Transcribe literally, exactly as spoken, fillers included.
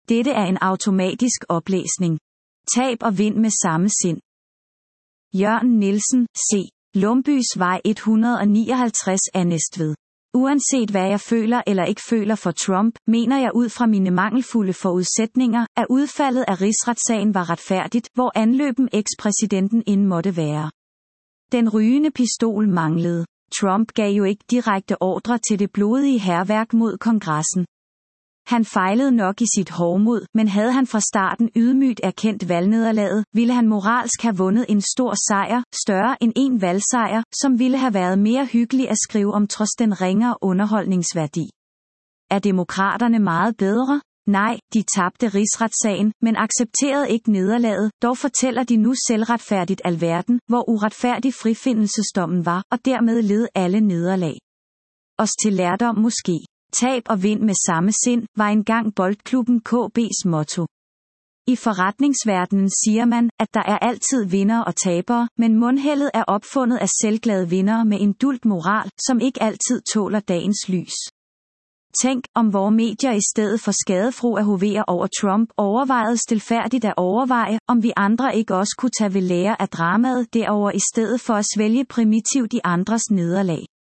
Dette er en automatisk oplæsning. Tab og vind med samme sind. Jørgen Nielsen, C. Lumbysvej et hundrede nioghalvtreds af Næstved. Uanset hvad jeg føler eller ikke føler for Trump, mener jeg ud fra mine mangelfulde forudsætninger, at udfaldet af rigsretssagen var retfærdigt, hvor anløben ekspræsidenten end måtte være. Den rygende pistol manglede. Trump gav jo ikke direkte ordre til det blodige hærværk mod kongressen. Han fejlede nok i sit hovmod, men havde han fra starten ydmygt erkendt valgnederlaget, ville han moralsk have vundet en stor sejr, større end en valgsejr, som ville have været mere hyggelig at skrive om trods den ringere underholdningsværdi. Er demokraterne meget bedre? Nej, de tabte rigsretssagen, men accepterede ikke nederlaget, dog fortæller de nu selvretfærdigt alverden, hvor uretfærdig frifindelsesdommen var, og dermed led alle nederlag. Os til lærdom måske. Tab og vind med samme sind, var engang Boldklubben K B's motto. I forretningsverdenen siger man, at der er altid vindere og tabere, men mundheldet er opfundet af selvglade vindere med en dulgt moral, som ikke altid tåler dagens lys. Tænk, om vore medier i stedet for skadefro at hovere over Trump overvejede stilfærdigt at overveje, om vi andre ikke også kunne tage ved lære af dramaet derover i stedet for at svælge primitivt i andres nederlag.